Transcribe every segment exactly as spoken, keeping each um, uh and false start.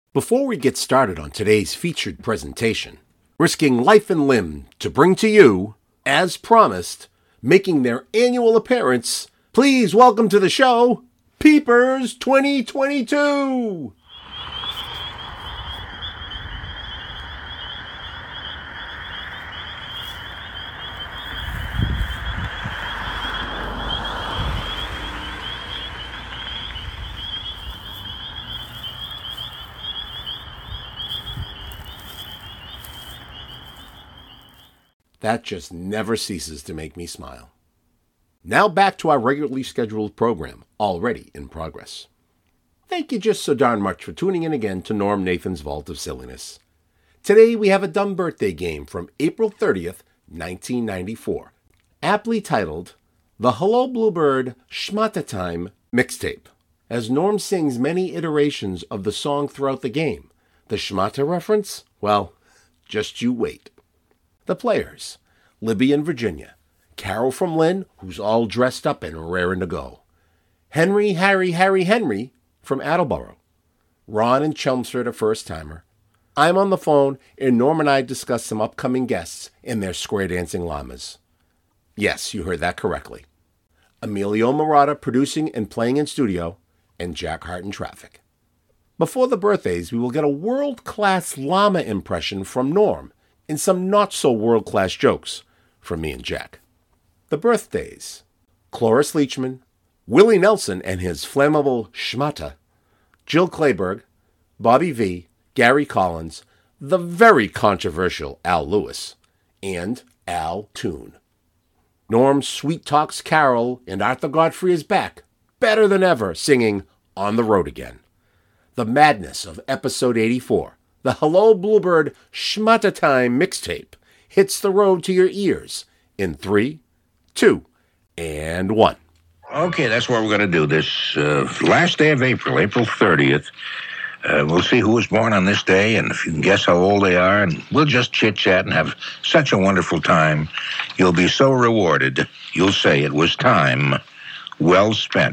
Before we get started on today's featured presentation, risking life and limb to bring to you, as promised, making their annual appearance, please welcome to the show, Peepers twenty twenty-two! That just never ceases to make me smile. Now back to our regularly scheduled program, already in progress. Thank you just so darn much for tuning in again to Norm Nathan's Vault of Silliness. Today we have a dumb birthday game from April thirtieth, nineteen ninety-four, aptly titled The Hello Bluebird Schmata Time Mixtape, as Norm sings many iterations of the song throughout the game. The Schmata reference? Well, just you wait. The players, Libby and Virginia, Carol from Lynn, who's all dressed up and raring to go, Henry, Harry, Harry, Henry from Attleboro, Ron and Chelmsford, a first-timer. I'm on the phone, and Norm and I discuss some upcoming guests and their square dancing llamas. Yes, you heard that correctly. Emilio Murata producing and playing in studio, and Jack Hart in traffic. Before the birthdays, we will get a world-class llama impression from Norm, and some not-so-world-class jokes from me and Jack. The birthdays: Cloris Leachman, Willie Nelson and his flammable schmata, Jill Clayburgh, Bobby V, Gary Collins, the very controversial Al Lewis, and Al Toon. Norm sweet talks Carol, and Arthur Godfrey is back, better than ever, singing On the Road Again. The madness of episode eighty-four, the Hello Bluebird Schmata Time mixtape, hits the road to your ears in three, two, and one. Okay, that's what we're going to do. This uh, last day of April, April thirtieth, uh, we'll see who was born on this day, and if you can guess how old they are, and we'll just chit-chat and have such a wonderful time. You'll be so rewarded. You'll say it was time well spent.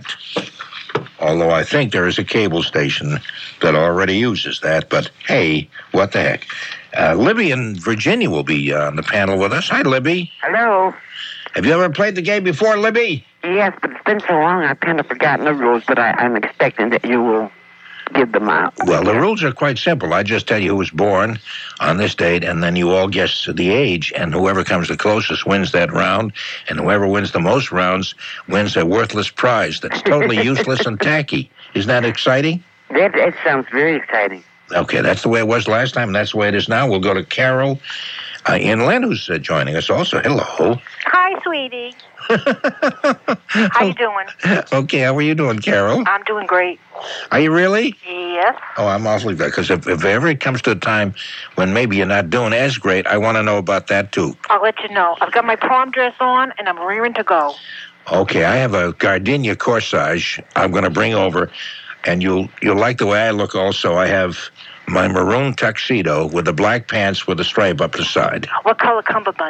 Although I think there is a cable station that already uses that, but hey, what the heck. Uh, Libby and Virginia will be on the panel with us. Hi, Libby. Hello. Have you ever played the game before, Libby? Yes, but it's been so long I've kind of forgotten the rules, but I, I'm expecting that you will give them out. Well, the rules are quite simple. I just tell you who was born on this date, and then you all guess the age, and whoever comes the closest wins that round, and whoever wins the most rounds wins a worthless prize that's totally useless and tacky. Isn't that exciting? That, that sounds very exciting. Okay, that's the way it was last time, and that's the way it is now. We'll go to Carol uh, in Lynn, who's uh, joining us also. Hello. Hi, sweetie. How you doing? Okay, how are you doing, Carol? I'm doing great. Are you really? Yes. Oh, I'm awfully glad, because if, if ever it comes to a time when maybe you're not doing as great, I want to know about that, too. I'll let you know. I've got my prom dress on, and I'm rearing to go. Okay, I have a gardenia corsage I'm going to bring over, and you'll you'll like the way I look also. I have my maroon tuxedo with the black pants with a stripe up the side. What color cummerbund?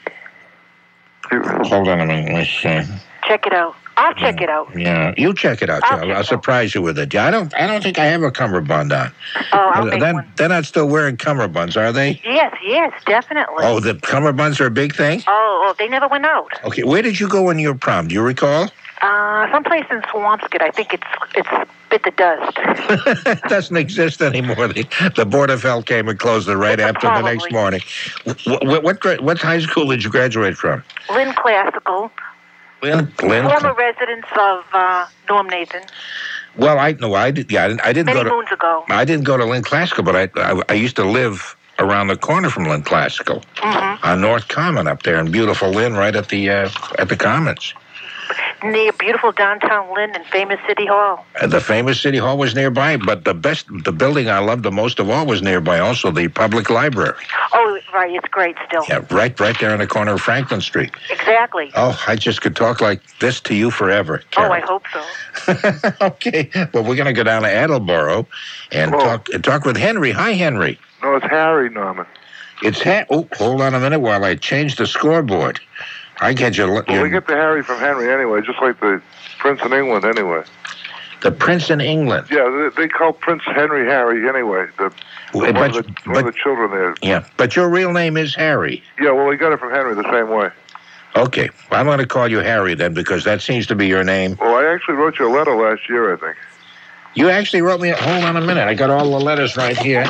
Hold on a minute. Let's, uh, Check it out. I'll check it out. Yeah, you check it out. I'll I'll, check I'll it surprise you with it. I don't. I don't think I have a cummerbund on. Oh, I'll Uh, make they're, one. they're not still wearing cummerbunds, are they? Yes, yes, definitely. Oh, the cummerbunds are a big thing. Oh, oh, they never went out. Okay, where did you go in your prom? Do you recall? Uh, someplace in Swampscott. I think it's it's bit the dust. It doesn't exist anymore. The, the Board of Health came and closed it right after the next Probably. morning. What, what, what, gra- what high school did you graduate from? Lynn Classical. Lynn. Lynn. Former residents of uh, Norm Nathan. Well, I no, I did. Yeah, I didn't, I didn't Many go to. moons ago. I didn't go to Lynn Classical, but I, I I used to live around the corner from Lynn Classical Mm-hmm. on North Common up there in beautiful Lynn, right at the uh, at the Commons. Near beautiful downtown Lynn and famous City Hall. Uh, the famous City Hall was nearby, but the best, the building I loved the most of all was nearby. Also, the public library. Oh, right, it's great still. Yeah, right, right there on the corner of Franklin Street. Exactly. Oh, I just could talk like this to you forever, Carol. Oh, I hope so. Okay, well, we're going to go down to Attleboro and Hello. talk and talk with Henry. Hi, Henry. No, it's Harry, Norman. It's ha- Oh, hold on a minute while I change the scoreboard. I get you. Well, we get the Harry from Henry anyway, just like the Prince in England anyway. The prince in England. Yeah, they, they call Prince Henry Harry anyway. The, the Well, one, but- of the, but- one of the children there. Yeah, but your real name is Harry. Yeah, well, they got it from Henry the same way. Okay, well, I'm going to call you Harry then because that seems to be your name. Well, I actually wrote you a letter last year, I think. You actually wrote me. Hold on a minute. I got all the letters right here.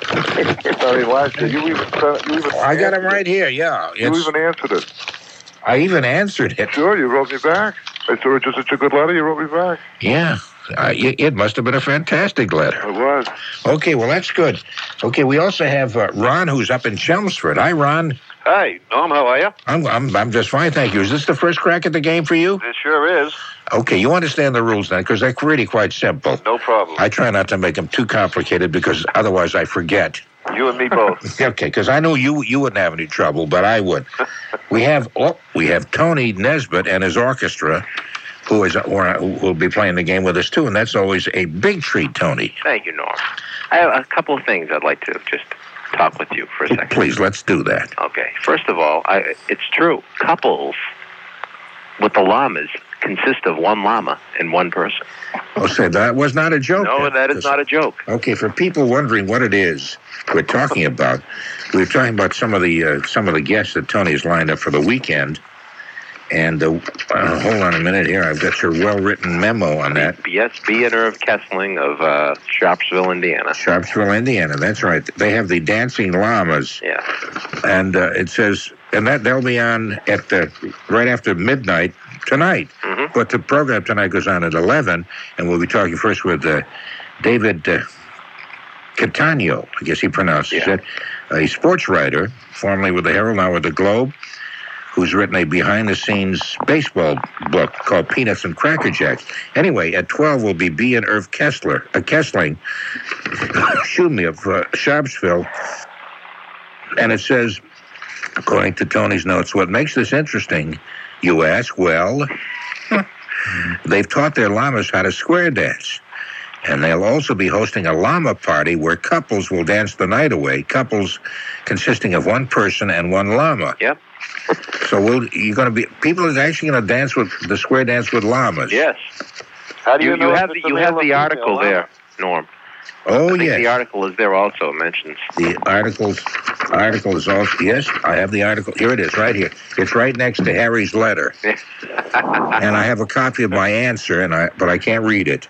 Sorry, last year. You even, sent- you even I got them answered right here. Yeah, it. You it's, even answered it. I even answered it. Sure, you wrote me back. I saw it just such a good letter, you wrote me back. Yeah, uh, it, it must have been a fantastic letter. It was. Okay, well that's good. Okay, we also have uh, Ron, who's up in Chelmsford. Hi, Ron. Hi, Norm, how are you? I'm, I'm I'm just fine, thank you. Is this the first crack at the game for you? It sure is. Okay, you understand the rules then, because they're really quite simple. No problem. I try not to make them too complicated because otherwise I forget. You and me both. Okay, because I know you you wouldn't have any trouble, but I would. We have oh, we have Tony Nesbitt and his orchestra, who is or who will be playing the game with us too, and that's always a big treat, Tony. Thank you, Norm. I have a couple of things I'd like to just talk with you for a second. Please, let's do that. Okay. First of all, I, it's true. Couples with the llamas consist of one llama and one person. Oh, say that was not a joke. No, that is not a joke. Okay, for people wondering what it is we're talking about, we're talking about some of the uh, some of the guests that Tony's lined up for the weekend. And uh, uh, hold on a minute here. I've got your well-written memo on that. Yes, B and Irv Kessling of uh, Sharpsville, Indiana. Sharpsville, Indiana. That's right. They have the Dancing Llamas. Yeah. And uh, it says, and that they'll be on at the right after midnight tonight. Mm-hmm. But the program tonight goes on at eleven, and we'll be talking first with uh, David uh, Catania, I guess he pronounces Yeah. it, a sports writer, formerly with the Herald, now with the Globe, who's written a behind-the-scenes baseball book called Peanuts and Cracker Jacks. Anyway, at twelve will be B and Irv Kessler, uh, Kessling, excuse me, of uh, Sharpsville, and it says, according to Tony's notes, what makes this interesting, you ask? Well, they've taught their llamas how to square dance. And they'll also be hosting a llama party where couples will dance the night away, couples consisting of one person and one llama. Yep. So we'll, you're going to be, people are actually going to dance with, the square dance with llamas. Yes. How do you, You, know you if have it's the, a you male have or the female article llama? there, Norm. Oh, I think yes. the article is there also. It mentions. The articles, article is also, yes, I have the article. Here it is, right here. It's right next to Harry's letter. And I have a copy of my answer, and I but I can't read it.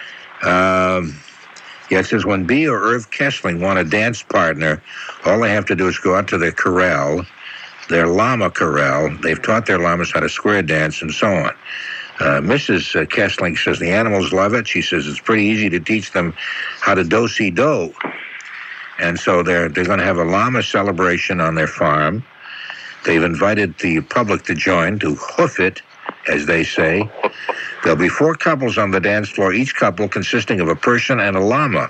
Um, yeah, it says, when B or Irv Kessling want a dance partner, all they have to do is go out to their corral, their llama corral. They've taught their llamas how to square dance and so on. Uh, Missus Kessling says the animals love it. She says it's pretty easy to teach them how to do-si-do. And so they're, they're going to have a llama celebration on their farm. They've invited the public to join, to hoof it, as they say. There'll be four couples on the dance floor, each couple consisting of a person and a llama.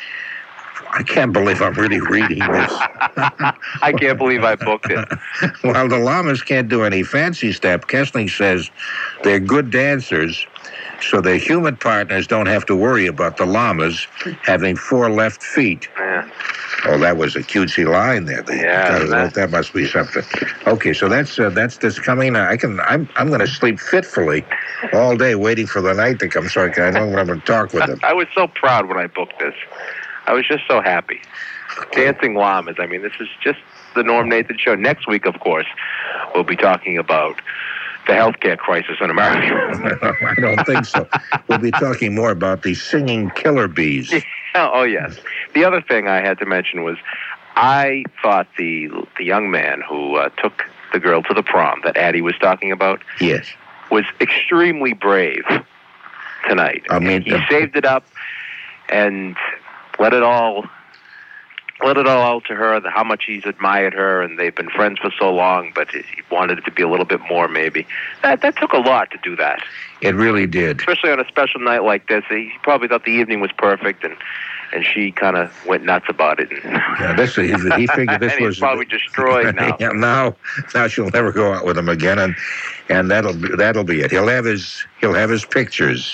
I can't believe I'm really reading this. I can't believe I booked it. While the llamas can't do any fancy step, Kessling says they're good dancers, so their human partners don't have to worry about the llamas having four left feet. Yeah. Oh, that was a cutesy line there. They, Yeah, that, that- that must be something. Okay, so that's uh, that's this coming. I can. I'm I'm going to sleep fitfully all day, waiting for the night to come, so I can. I know when I'm going to talk with them. I was so proud when I booked this. I was just so happy. Dancing llamas. I mean, this is just the Norm Nathan show. Next week, of course, we'll be talking about the healthcare crisis in America. I don't think so. We'll be talking more about the singing killer bees. Oh, yes. The other thing I had to mention was I thought the the young man who uh, took the girl to the prom that Addie was talking about Yes. was extremely brave tonight. I mean, he saved it up and let it all let it all out to her, the, how much he's admired her, and they've been friends for so long, but he wanted it to be a little bit more, maybe. That that took a lot to do that, It really did. especially on a special night like this. He probably thought the evening was perfect, and and she kind of went nuts about it. And Yeah, this he, he figured this and he's was probably destroyed now. Yeah, now, now she'll never go out with him again, and and that'll be, that'll be it. He'll have his he'll have his pictures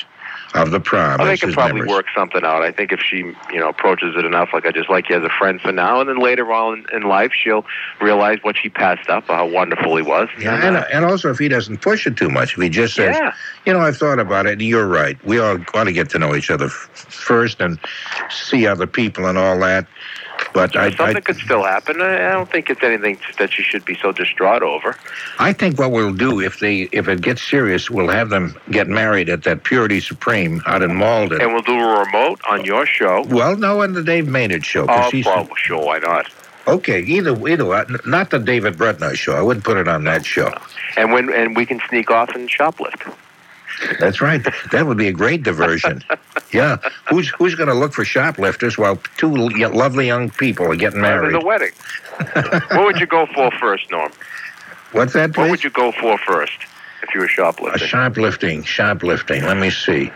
of the prom. Well, they as could his probably members. work something out. I think if she, you know, approaches it enough, like I just like you as a friend for now, and then later on in life, she'll realize what she passed up, how wonderful he was. Yeah, and, and, uh, and also if he doesn't push it too much, if he just says, Yeah. you know, I've thought about it, and you're right. We all ought to get to know each other f- first and see other people and all that. But I, something I, could still happen. I I don't think it's anything that you should be so distraught over. I think what we'll do if they if it gets serious, we'll have them get married at that Purity Supreme out in Malden. And we'll do a remote on your show. Well, no, on the Dave Maynard show. 'cause Oh, he's- well, sure, why not? Okay, either either way, not the David Bretnoy show. I wouldn't put it on that show. And when and we can sneak off and shoplift. That's right. That would be a great diversion. Yeah. Who's who's going to look for shoplifters while two l- lovely young people are getting married? There's a wedding. What would you go for first, Norm? What's that, please? What would you go for first if you were A shoplifting? shoplifting, shoplifting. Let me see.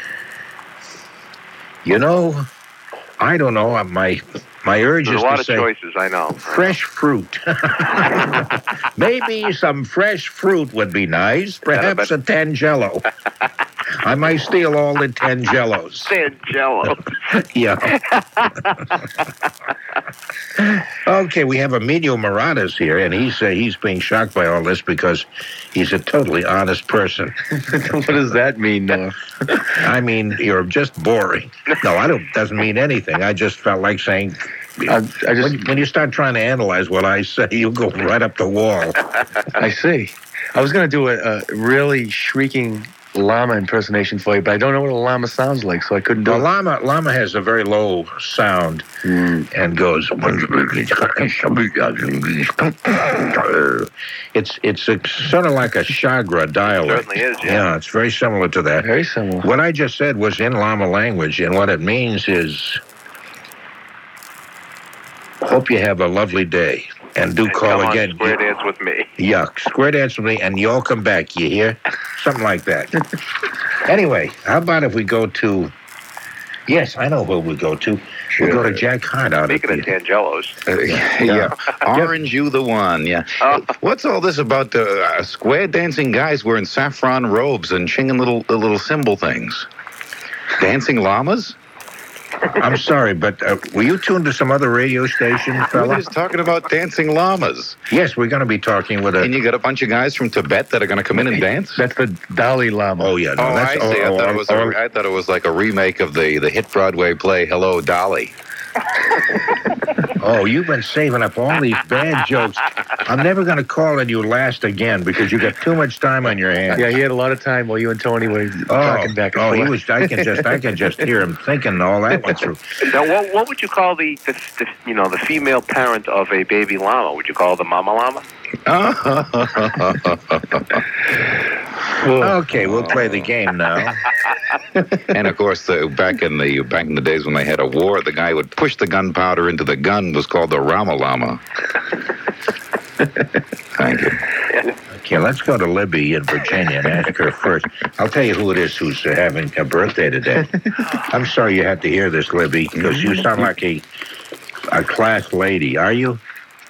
You know, I don't know. uh, My my urge There's is a lot to of say choices, I know. fresh fruit. Maybe some fresh fruit would be nice. Perhaps a Tangelo. I might steal all the Tangelos. Jello. Yeah. Okay, we have Emilio Maradas here, and he's uh, he's being shocked by all this because he's a totally honest person. What does that mean, Noah? I mean, you're just boring. No, I don't. Doesn't mean anything. I just felt like saying. I, I just, When, when you start trying to analyze what I say, you go right up the wall. I see. I was going to do a, a really shrieking llama impersonation for you, but I don't know what a llama sounds like, so I couldn't do The it. llama llama has a very low sound and goes. It's it's a, sort of like a Chagra dialect. Certainly is, yeah. Yeah, it's very similar to that. Very similar. What I just said was in llama language, and what it means is, hope you have a lovely day, and do call Come again. on, square dance with me. Yuck. Square dance with me, and you'll come back, you hear? Something like that. Anyway, how about if we go to... Yes, I know who we go to. We'll go to Jack Hart out Speaking at of the... Tangelos. Uh, yeah. Orange, you the one, yeah. Oh. What's all this about uh, uh, square dancing guys wearing saffron robes and chinging little uh, little symbol things? Dancing llamas? I'm sorry, but uh, were you tuned to some other radio station, We're fella? just talking about dancing llamas. Yes, we're going to be talking with a... And you got a bunch of guys from Tibet that are going to come in and dance? That's the Dalai Lama. Oh, yeah. No, Oh, that's... I see. I, oh, thought oh, it was oh, a, I thought it was like a remake of the, the hit Broadway play Hello, Dolly. oh, you've been saving up all these bad jokes. I'm never going to call on you last again because you got too much time on your hands. Yeah, he had a lot of time while you and Tony were Oh, talking back and oh, forth. he was. I can just, I can just hear him thinking all that went through. Now, what what would you call the, the, the you know the female parent of a baby llama? Would you call it the mama llama? Okay, we'll play the game now. And of course, the, back in the back in the days when they had a war, the guy would push the gunpowder into the gun was called the Rama Llama. Thank you. Okay, let's go to Libby in Virginia and ask her first. I'll tell you who it is who's uh, having a birthday today. I'm sorry you had to hear this, Libby, because you sound like a a class lady. Are you?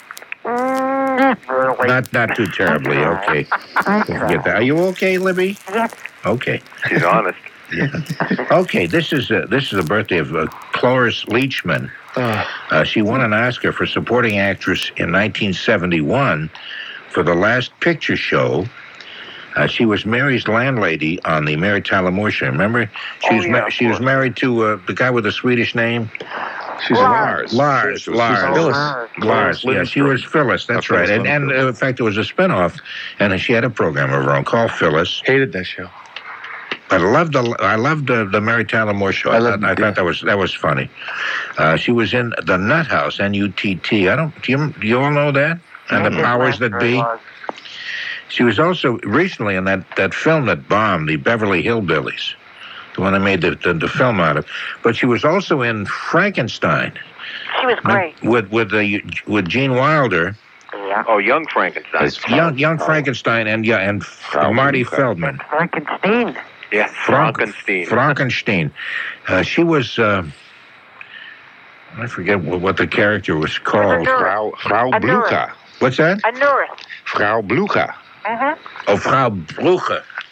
Not not too terribly. Okay. Forget that. Are you okay, Libby? Okay. She's honest. Okay. This is uh, this is the birthday of uh, Cloris Leachman. Uh, she won an Oscar for supporting actress in nineteen seventy-one for The Last Picture Show. Uh, she was Mary's landlady on the Mary Tyler Moore Show. Remember? She Oh, was yeah, ma- of she was course. married to uh, the guy with the Swedish name. She's Lars. Lars. She was- Lars. Phyllis. Lars. Yeah, she was Phyllis. That's Oh, right. Phyllis And, and uh, in fact, it was a spinoff, and she had a program of her own called Phyllis. Hated that show. But I loved the I loved uh, the Mary Tyler Moore Show. I, I thought, loved I it. thought that was that was funny. Uh, she was in the Nut House, N U T T. I don't. Do you, do you all know that? And the powers that be. She was also recently in that, that film that bombed, the Beverly Hillbillies, the one they made the, the, the film out of. But she was also in Frankenstein She was great. with with the with Gene Wilder, Yeah. Oh, young Frankenstein. young young Frankenstein, and yeah, and uh, Marty Feldman. Frankenstein. Yeah, Frankenstein. Frankenstein. Uh, she was. Uh, I forget what, what the character was called. Frau, Frau I knew Blucher. What's that? I knew it. Frau Blucher. Mm-hmm. Oh, Frau Blucher.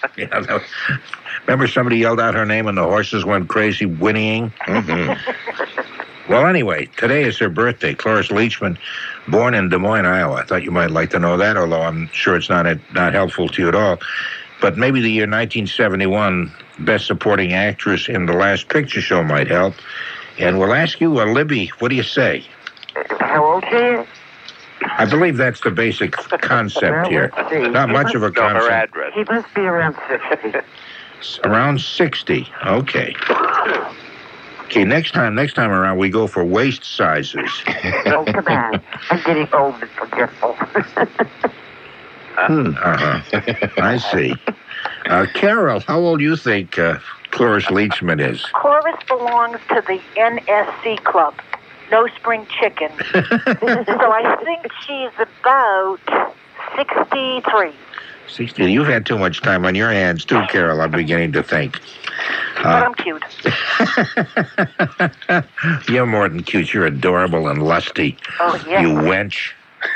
Yeah, that was- remember somebody yelled out her name and the horses went crazy whinnying? Mm-hmm. Well, anyway, today is her birthday, Cloris Leachman, born in Des Moines, Iowa. I thought you might like to know that, although I'm sure it's not not helpful to you at all. But maybe the year nineteen seventy-one, Best Supporting Actress in The Last Picture Show might help. And we'll ask you, uh, Libby, what do you say? How old she is? I believe that's the basic concept here. Not much of a No, her concept. address. She must be around sixty. Around sixty. Okay. Okay, next time next time around we go for waist sizes. Oh, come on. I'm getting old and forgetful. Uh-huh. I see. Uh, Carol, how old do you think uh, Cloris Leachman is? Cloris belongs to the N S C club, No Spring Chicken. So I think she's about sixty-three. sixty. You've had too much time on your hands, too, Carol, I'm beginning to think. But Uh, I'm cute. you're more than cute. You're adorable and lusty. Oh, yeah. You wench.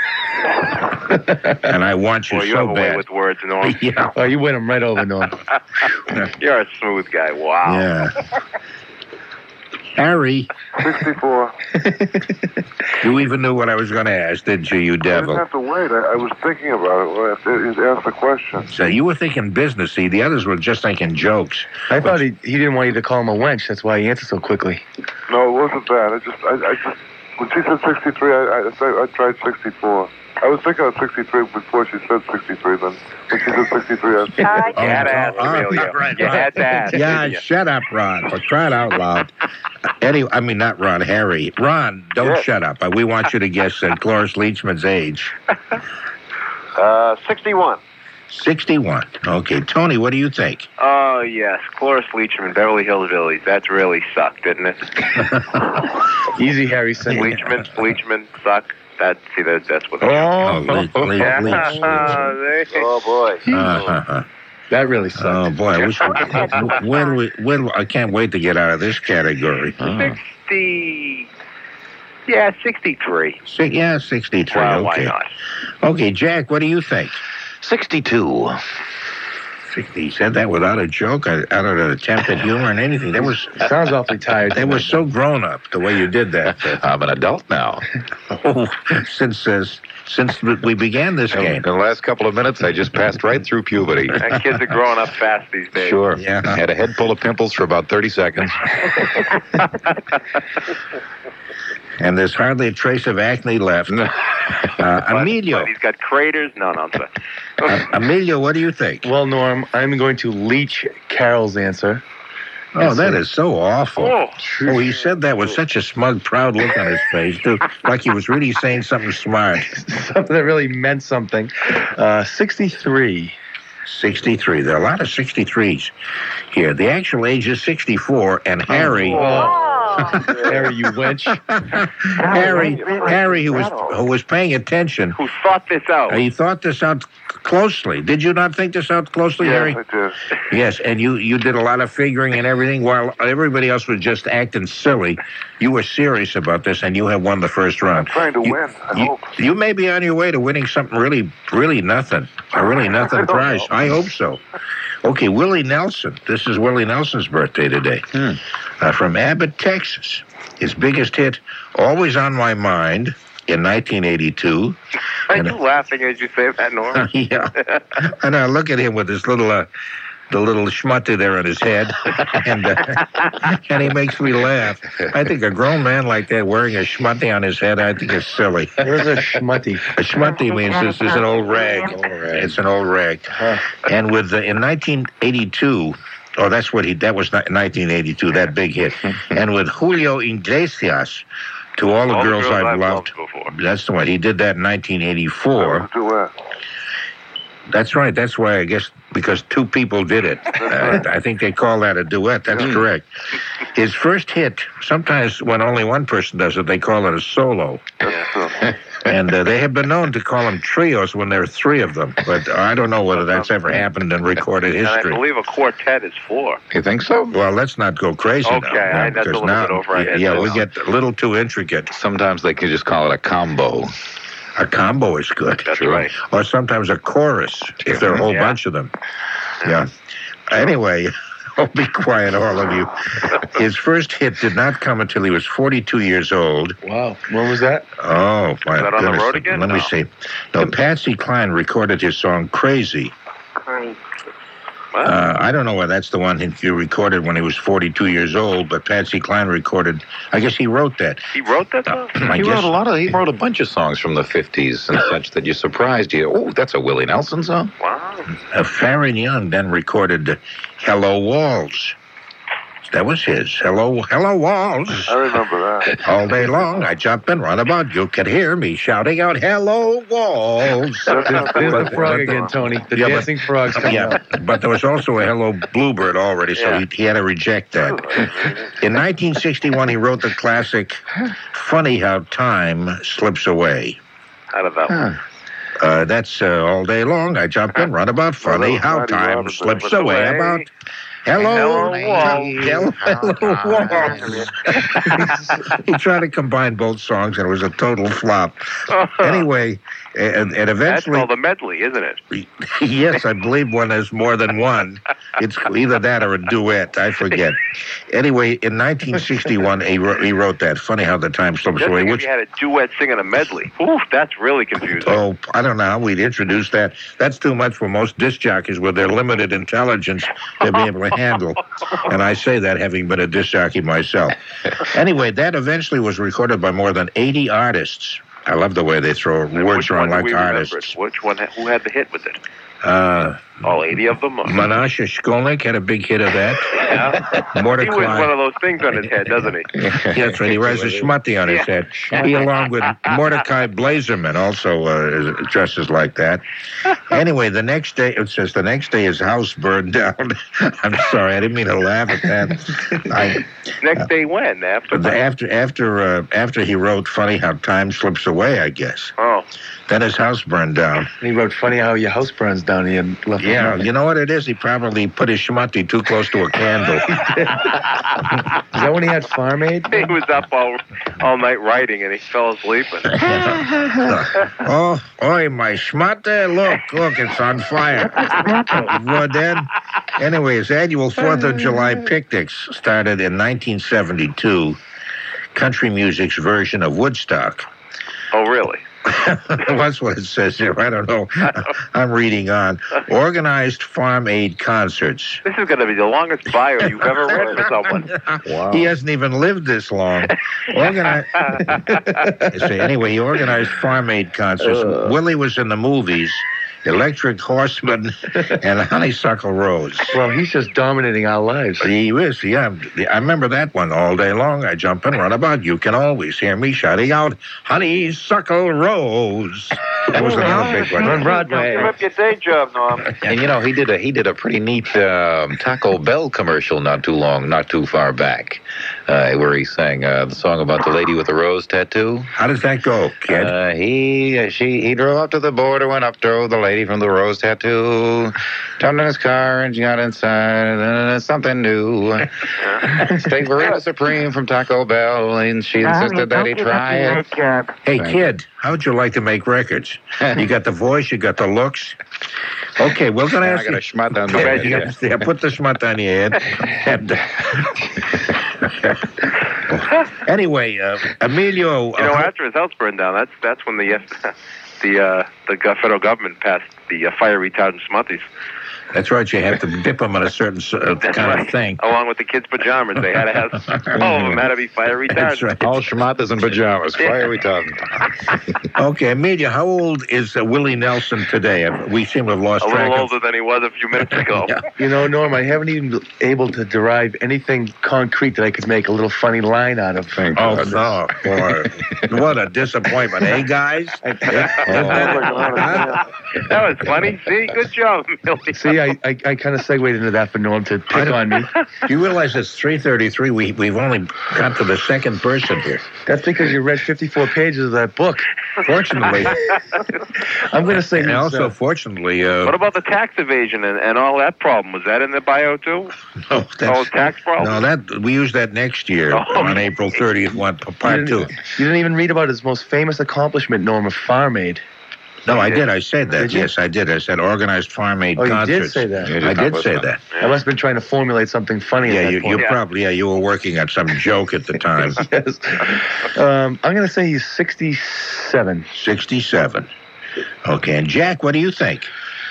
And I want you Boy, you so have a way bad. with words, Norm. Yeah. Oh, you win him right over, Norm. You're a smooth guy. Wow. Yeah. Harry, sixty-four. you even knew what I was going to ask, didn't you, you I didn't devil? have to wait. I, I was thinking about it when I asked the question. So you were thinking business, see? The others were just thinking jokes. I thought he, he didn't want you to call him a wench. That's why he answered so quickly. No, it wasn't that. I just, I, I just, when she said sixty-three, I, I, I tried sixty-four. I was thinking of sixty-three before she said sixty-three. Then when she said sixty-three, I was I Oh, You had to ask, oh, Amelia. right, You right. had to ask. Yeah, didn't you? shut up, Ron. For crying out loud. Eddie, I mean, not Ron, Harry. Ron, don't Yes. shut up. Uh, We want you to guess uh, Cloris Leachman's age. Uh, sixty-one. sixty-one. Okay, Tony, what do you think? Oh, yes. Cloris Leachman, Beverly Hills Villies. That really sucked, didn't it? Easy, Harry. Sing. Leachman, Leachman sucked. That, see, that, that's what... Oh, Oh, Leach, Leach, Yeah. Leach. Uh, they- oh, boy. Uh-huh. that really sucked. Oh, boy, I wish we, when do we, when, do- I can't wait to get out of this category. sixty... Yeah, sixty-three. Si- yeah, sixty-three, Well, okay. why not? Okay, Jack, what do you think? sixty-two. sixty. He said that without a joke, uh, out of an attempt at humor and anything. That was Sounds awfully tired. that was so grown up the way you did that. I'm an adult now. Oh, since uh, since we began this In game. the last couple of minutes, I just passed right through puberty. And kids are growing up fast these days. Sure. Yeah. Had a head full of pimples for about thirty seconds. And there's hardly a trace of acne left. Uh, But- Emilio, but he's got craters. No, no, I'm sorry. uh, Emilio, what do you think? Well, Norm, I'm going to leech Carol's answer. Oh, that is so awful. Oh. Oh, he said that with such a smug, proud look on his face, too, like he was really saying something smart. Something that really meant something. Uh, sixty-three. sixty-three. There are a lot of sixty-threes here. The actual age is sixty-four, and Harry, Oh. Harry, you wench. Harry, Harry, who was who was paying attention, Who thought this out? he thought this out closely. Did you not think this out closely, Harry? yes, I did. Yes, and you, you did a lot of figuring and everything while everybody else was just acting silly. You were serious about this, and you have won the first round. I'm trying to You- win. I You, hope. you may be on your way to winning something really, really nothing. A really nothing I don't prize. know. I hope so. Okay, Willie Nelson. This is Willie Nelson's birthday today. Uh, from Abbott, Texas. His biggest hit, Always on My Mind, in nineteen eighty-two. Are And- you laughing as you say that, Norm? Yeah. And I look at him with this little, uh, the little schmutty there on his head, and uh, and he makes me laugh. I think a grown man like that wearing a schmutty on his head, I think is silly. Where's a schmutty? A schmutty means this is an old rag. It's an old rag. And with the, in nineteen eighty-two, oh, that's what he, that was ni- nineteen eighty-two, that big hit. And with Julio Iglesias, To All the All Girls, I've, Loved. before. That's the one. He did that in nineteen eighty-four. That was a duet. That's right. That's why I guess because two people did it. Uh, I think they call that a duet. That's correct. His first hit, sometimes when only one person does it, they call it a solo. Yeah. And uh, they have been known to call them trios when there are three of them. But I don't know whether that's ever happened in recorded And I history. believe a quartet is four. You think so? Well, let's not go crazy now. Okay, now, I- that's a because little now, bit over our heads Yeah, we now. get a little too intricate. Sometimes they can just call it a combo. A combo is good. That's right. Or sometimes a chorus, if there are a whole Yeah. bunch of them. Yeah. Anyway, oh, be quiet, all of you. His first hit did not come until he was forty-two years old. Wow. When was that? Oh, my Is that on the goodness. road again? Let No. me see. No, Patsy Cline recorded his song Crazy. Great. What? Uh, I don't know whether that's the one he he recorded when he was forty-two years old, but Patsy Cline recorded, I guess he wrote that. He wrote that song? I He guess, wrote a lot of. He wrote a bunch of songs from the fifties and such that you surprised you. Oh, that's a Willie Nelson song. Wow. uh, Farron Young then recorded uh, Hello Walls. That was his. Hello, hello Walls. I remember that. All day long, I jump and run about. You could hear me shouting out, "Hello, Walls." There's the But- frog but- again, Tony. The Yeah, but- dancing frog's coming Yeah, out. but there was also a Hello Bluebird already, so Yeah. he, he had to reject that. In nineteen sixty-one, he wrote the classic, "Funny How Time Slips Away." Out of that one. Uh, that's uh, all day long, I jump and run about. Funny was how Marty time Robinson. slips Slips away away. about. Hello, Hello, Walls. Hello, hello, Walls. He tried to combine both songs, and it was a total flop. Anyway, and, and That's eventually, called a medley, isn't it? yes, I believe one has more than one. It's either that or a duet. I forget. Anyway, in nineteen sixty-one, he wrote, he wrote that. Funny how the time slips Just away. think if Which, you had a duet singing a medley. Oof, that's really confusing. oh, I don't know how we'd introduce that. That's too much for most disc jockeys with their limited intelligence to be able to handle. And I say that having been a disc jockey myself. Anyway, that eventually was recorded by more than eighty artists. I love the way they throw And words which around one do like we remember artists. it? Which one? Who had the hit with it? Uh, All eighty of them? Or? Menashe Skolnick had a big hit of that. Yeah. Mordecai. He wears one of those things on his head, doesn't he? Yeah, that's right. He wears a schmutty on his Yeah. head. He, along with Mordecai Blazerman, also uh, dresses like that. Anyway, the next day, it says the next day his house burned down. I'm sorry, I didn't mean to laugh at that. I, Next day when? After? the, after after uh, after he wrote "Funny How Time Slips Away," I guess. Oh. Then his house burned down. And he wrote, funny how your house burns down here and left it Yeah, alone. you know what it is? He probably put his schmutty too close to a candle. Is that when he had Farm Aid? He was up all all night writing and he fell asleep. And Oh, oi, my schmutte, look, look, it's on fire. Well, then, anyway, his annual fourth of July picnics started in nineteen seventy-two, country music's version of Woodstock. oh, really? That's what it says here. I don't know. I'm reading on. Organized Farm Aid concerts. This is going to be the longest bio you've ever read for someone. Wow. He hasn't even lived this long. Organized. Anyway, he organized Farm Aid concerts. Uh. Willie was in the movies, Electric Horseman, and Honeysuckle Rose. Well, he's just dominating our lives. He is, yeah. I remember that one all day long. I jump and run about. You can always hear me shouting out, Honeysuckle Rose. That was another big one. On Broadway. Give up your day job, Norm. And you know, he did a he did a pretty neat um, Taco Bell commercial not too long, not too far back, uh, where he sang uh, the song about the lady with the rose tattoo. How does that go, kid? Uh, he she he drove up to the border, went up to the lady from the rose tattoo, jumped in his car and she got inside. And it's something new. Steak burrito supreme from Taco Bell, and she insisted that he try it. Job. Hey, Thank kid, how'd you like to make records? You got the voice, you got the looks. Okay, we're going to I ask got you. a schmut on the Yeah, head. you Yeah. got- yeah, put the smut on your head. And, uh, anyway, uh, Emilio. You know, uh, after his house burned down, that's that's when the uh, the uh, the go- federal government passed the uh, fire retardant smoothies. that's right, you have to dip them in a certain uh, That's kind right. of thing. Along with the kids' pajamas, they had to have all of them had to be fire retardant. That's right. All schmatas in pajamas. Fire retardant. Okay, Amelia, how old is uh, Willie Nelson today? Uh, We seem to have lost A track little of. older than he was a few minutes ago. Yeah. You know, Norm, I haven't even been able to derive anything concrete that I could make a little funny line out of. Thank Oh, God. no, boy. What a disappointment, eh, guys? Huh? That was funny. See, good job, Millie. See, I, I, I kind of segued into that for Norm to pick on me. You realize it's three thirty-three. We, we've only got to the second person here. That's because you read fifty-four pages of that book. Fortunately, I'm going to say and he's, also uh, fortunately, uh, What about the tax evasion and, and all that problem? Was that in the bio too? no, Oh, that's, tax problem? no, that we use that next year Oh, on April thirtieth, one you part two. didn't, you didn't even read about his most famous accomplishment, Norm, of Farm Aid. No, I did. I said that. Did you? Yes, I did. I said organized farm aid Oh, you concerts. did say that. Yeah, I did accomplish say that. that. I must have been trying to formulate something funny Yeah, at that you, point. you probably, yeah, you were working on some joke at the time. Yes. Um, I'm going to say he's sixty-seven. sixty-seven. Okay, and Jack, what do you think?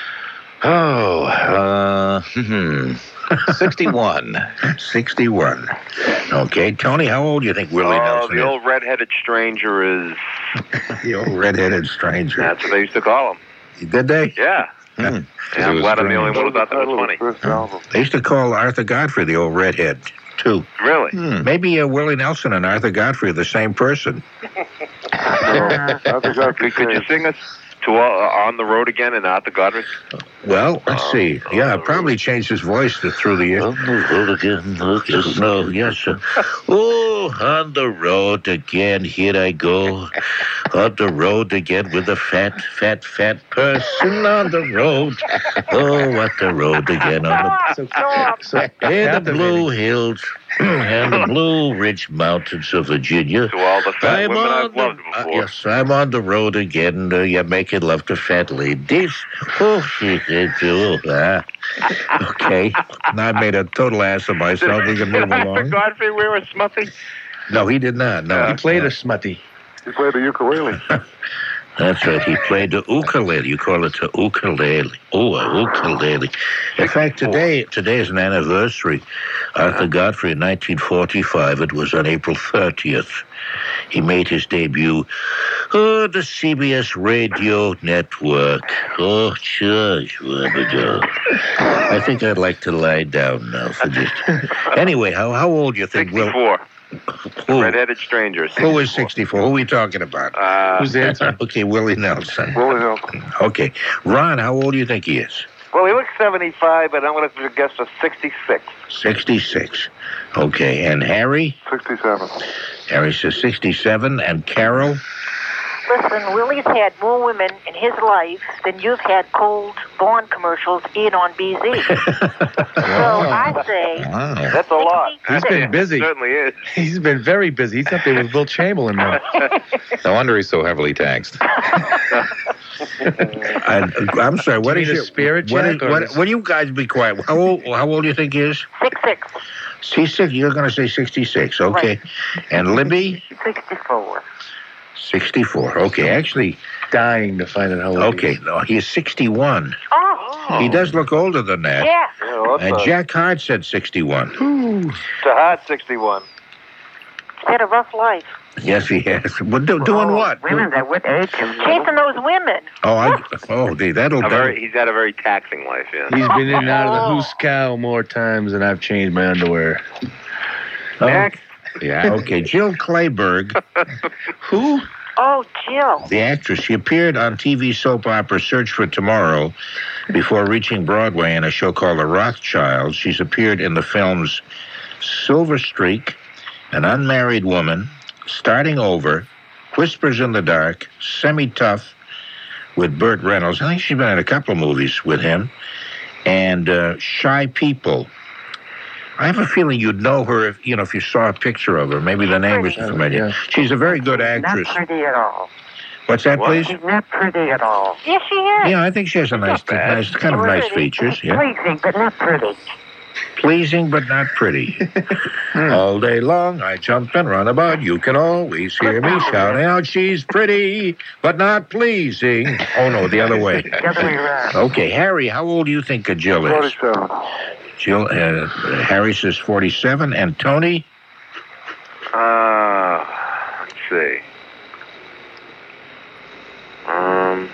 Oh, uh, hmm. sixty-one. sixty-one. Okay, Tony, how old do you think Willie Oh, Nelson the is? old redheaded stranger is. The old redheaded stranger. That's what they used to call him. Did they? Yeah. Hmm. Yeah, I'm was glad I'm the only strange. one who thought that was funny. First album. They used to call Arthur Godfrey the old redhead, too. Really? Hmm. Maybe uh, Willie Nelson and Arthur Godfrey are the same person. No, I think I Could, could you sing us to uh, On the Road Again and Arthur Godfrey? Well, let's see. Yeah, probably changed his voice to through the years. On the road again, okay. No, yes, sir. Oh, on the road again, here I go. On the road again with a fat, fat, fat person on the road. Oh, what the road again on the... So, so In the captivating. Blue Hills and the Blue Ridge Mountains of Virginia. To all the fat I'm women on I've the, loved uh, before. yes, I'm on the road again. Uh, you're making love to fat ladies. Oh, she did too. Ah. Okay. Now I made a total ass of myself. We can move Did Arthur along. Godfrey wear a smuffy? No, he did not. No, He played a smutty. He played the ukulele. That's right. He played the ukulele. You call it the ukulele. Oh, a ukulele. In fact, today today is an anniversary. Arthur Godfrey in nineteen forty-five. It was on April thirtieth. He made his debut. Oh, the C B S Radio Network. Oh, sure, sure, but, uh, I think I'd like to lie down now for just. Anyway, how how old do you think Will? sixty-four. Who, Redheaded stranger. who is sixty-four? Who are we talking about? Uh, Who's the answer? Okay, Willie Nelson. Willie Nelson. Okay, Ron, how old do you think he is? well, he looks seventy-five, but I'm going to guess a sixty-six. sixty-six. Okay, and Harry? sixty-seven. Harry says sixty-seven, and Carol? Listen, Willie's had more women in his life than you've had cold Bond commercials in on B Z. So I say Wow. That's a lot. He's been busy. Certainly is. He's been very busy. He's up there with Will Chamberlain now. No wonder he's so heavily taxed. I, I'm sorry, what Do you is need a your... spirit, what, Jack, is, or what, just- what do you guys be quiet? How old, how old do you think he is? six six, He's six. You're going to say sixty-six. Okay. And Libby? sixty-four. sixty-four. Okay, actually, Dying to find out how old okay, no, he's sixty-one. Oh, He does look older than that. yeah. Yeah, well, And that's a, Jack Hart said sixty-one. it's a hard sixty-one. Had a rough life. Yes, he has. Well, do, doing what? Women that would age him. Chasing those women. Oh, I, oh, gee, that'll, A that'll very, he's had a very taxing life, yeah. He's been in and out of the hoose cow more times than I've changed my underwear. Jack? Yeah. Okay, Jill Clayburgh, Who? Oh, Jill. the actress, she appeared on T V soap opera Search for Tomorrow before reaching Broadway in a show called The Rothschilds. She's appeared in the films Silver Streak, An Unmarried Woman, Starting Over, Whispers in the Dark, Semi-Tough with Burt Reynolds. I think she's been in a couple of movies with him. And uh, Shy People. I have a feeling you'd know her if, you know, if you saw a picture of her. Maybe the name is familiar. Yeah. She's a very good Not actress. pretty at all. What's that, What? please? She's not pretty at all. Yes, she is. Yeah, I think she has a nice, bad. nice kind of nice features. Yeah, Pleasing, but not pretty. pleasing but not pretty. All day long I jump and run about. You can always hear me shouting out, "She's pretty but not pleasing." Oh no, the other way. The other way around. Okay, Harry, how old do you think a Jill is? forty-seven. Jill, uh, Harry says forty-seven, and Tony. Uh, let's see. Um,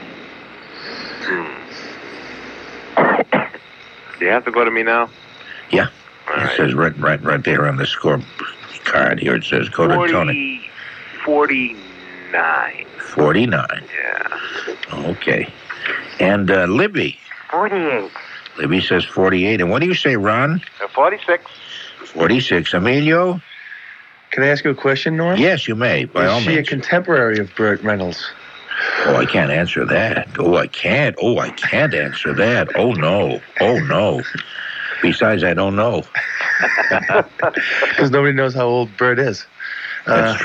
hmm. Do you have to go to me now? Yeah, All it right. says right, right, right there on the score card. Here it says go to Tony. forty, forty-nine. forty-nine. Yeah. Okay, and uh, Libby. forty-eight. Libby says forty-eight, and what do you say, Ron? Uh, forty-six. forty-six. Emilio? Can I ask you a question, Norm? Yes, you may, by all Is she means. a contemporary of Burt Reynolds? Oh, I can't answer that. Oh, I can't. Oh, I can't answer that. Oh, no. Oh, no. Besides, I don't know. Because nobody knows how old Burt is. That's Uh, true.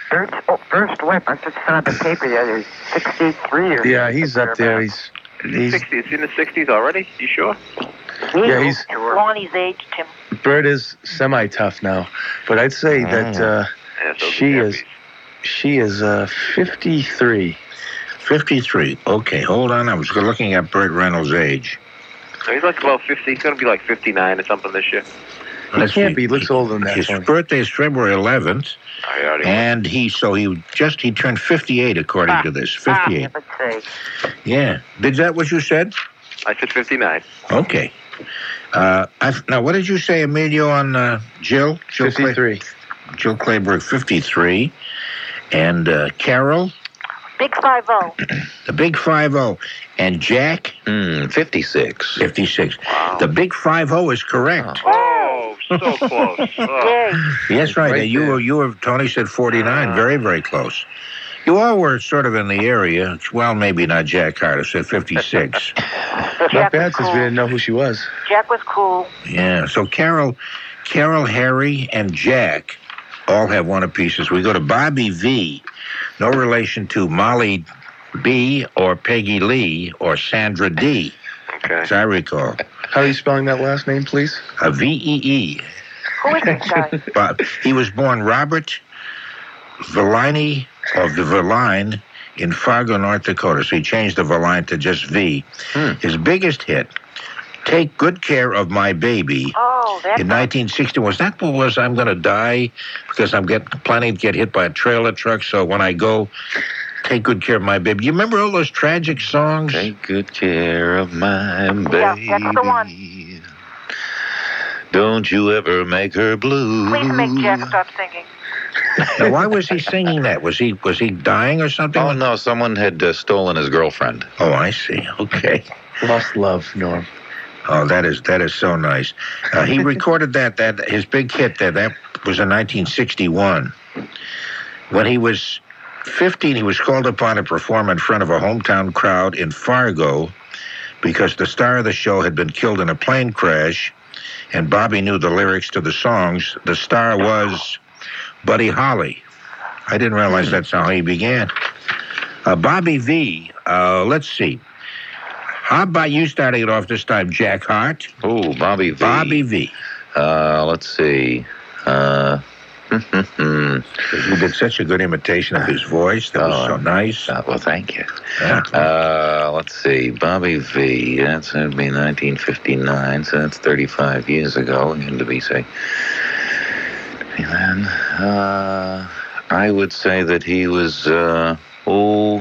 First, oh, first whip. I just saw the paper the other sixty-three or Yeah, he's up there. He's he's sixty. It's in the sixties already? You sure? yeah, he's Lonnie's aged him. Bird is semi-tough now, but I'd say that uh, Yeah, so she is she is uh, fifty-three. fifty-three. Okay, hold on. I was looking at Burt Reynolds' age. So he's like about fifty. He's going to be like fifty-nine or something this year. He Let's can't see. be. He looks older than that. His Tony. birthday is February eleventh, I already and he so he just he turned fifty-eight according Ah. to this. fifty-eight. Let's say. Yeah. Did that what you said? I said fifty-nine. Okay. Uh, I, now, what did you say, Emilio, on uh, Jill? Jill Clay- fifty-three. Jill Clayburgh, fifty-three. And uh, Carol, Big five oh. the big five oh. And Jack, Mm, fifty-six. fifty-six. The big five oh is correct. Oh, so close. Oh. Yay. Yes, right. Right Uh, you there. were, you were, Tony said forty-nine. Very, very close. You all were sort of in the area. Well, maybe not Jack Carter, said fifty-six. Not Jack bad was since we cool. didn't know who she was. Jack was cool. Yeah, so Carol, Carol, Harry, and Jack all have one apiece. As we go to Bobby V, no relation to Molly B or Peggy Lee or Sandra D, Okay. as I recall. How are you spelling that last name, please? A V E E. Who is this guy? But he was born Robert Villani of the Villine in Fargo, North Dakota. So he changed the Villine to just V. Hmm. His biggest hit, Take Good Care of My Baby, Oh, that's in nineteen sixty. Was that what was I'm going to die because I'm get, planning to get hit by a trailer truck? So when I go, take good care of my baby. You remember all those tragic songs? Take good care of my baby. Yeah, that's the one. Don't you ever make her blue. Please make Jack stop singing. Now, why was he singing that? Was he was he dying or something? Oh, no, someone had uh, stolen his girlfriend. Oh, I see. Okay. Lost Love, Norm. Oh, that is that is so nice. Uh, he recorded that that his big hit that that was in nineteen sixty-one. When he was fifteen, he was called upon to perform in front of a hometown crowd in Fargo because the star of the show had been killed in a plane crash, and Bobby knew the lyrics to the songs. The star was Buddy Holly. I didn't realize that's how he began. Uh, Bobby V, uh, let's see. How about you starting it off this time, Jack Hart? Oh, Bobby V. Bobby V. Uh, let's see. Uh, You did such a good imitation of his voice. That was Oh, so nice. uh, well, thank you. Yeah. Uh, let's see. Bobby V. That's going to be nineteen fifty-nine, so that's thirty-five years ago. And to be say, then uh, I would say that he was uh, oh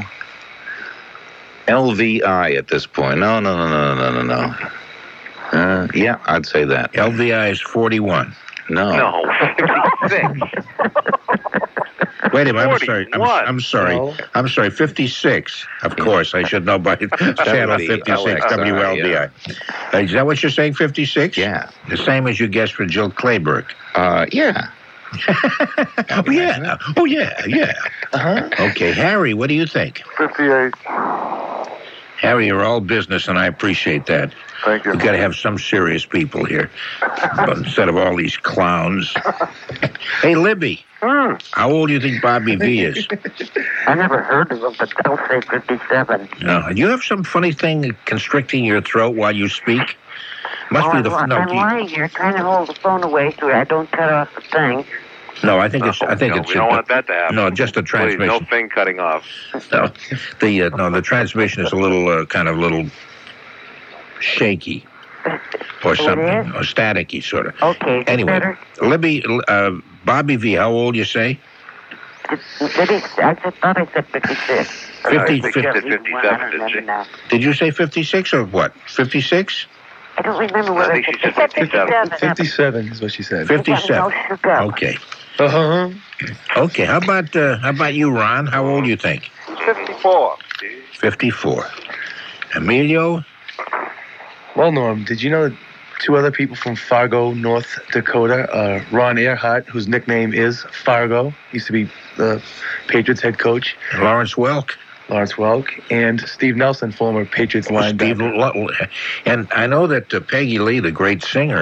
L V I at this point. No, no, no, no, no, no, no. Uh, yeah, I'd say that. L V I is forty-one. No. No, fifty-six. Wait a minute. I'm sorry. I'm, forty-one. I'm sorry. No. I'm sorry. fifty-six. Of course. I should know by channel fifty-six, W L X I, W L D I. Uh, is that what you're saying, fifty-six? Yeah. The same as you guessed for Jill Clayburgh. Uh, yeah. Oh, yeah. Oh, yeah. Yeah. Uh-huh. Okay. Harry, what do you think? fifty-eight. Harry, you're all business, and I appreciate that. Thank you. We've got to have some serious people here instead of all these clowns. Hey, Libby, Hmm. how old do you think Bobby V is? I never heard of him, but they'll say fifty-seven. No. Do you have some funny thing constricting your throat while you speak? Must oh, be the I'm, no. I'm do you- lying here trying to hold the phone away so I don't cut off the thing. No, I think it's. I think no, it's. we don't want that to happen. No, just the Please, no transmission. thing cutting off. No, the uh, no, the transmission is a little uh, kind of little shaky or It something, is? or staticky sort of. Okay. is it Anyway, better? Libby, uh, Bobby V, how old you say? fifty, I said, thought I said fifty-six. Fifty- I think she said fifty- fifty-seven, didn't she? No. Did you say fifty-six or what? fifty-six? I don't remember what I I, think she said. said fifty-seven. fifty-seven is what she said. fifty-seven. No, shook up. Okay. Uh-huh. Okay. How about uh, how about you, Ron? How old do you think? fifty-four. Fifty-four. Emilio? Well, Norm, did you know that two other people from Fargo, North Dakota, uh, Ron Earhart, whose nickname is Fargo, used to be the Patriots head coach, Lawrence Welk? Lawrence Welk, and Steve Nelson, former Patriots Steve linebacker. Lo- and I know that uh, Peggy Lee, the great singer,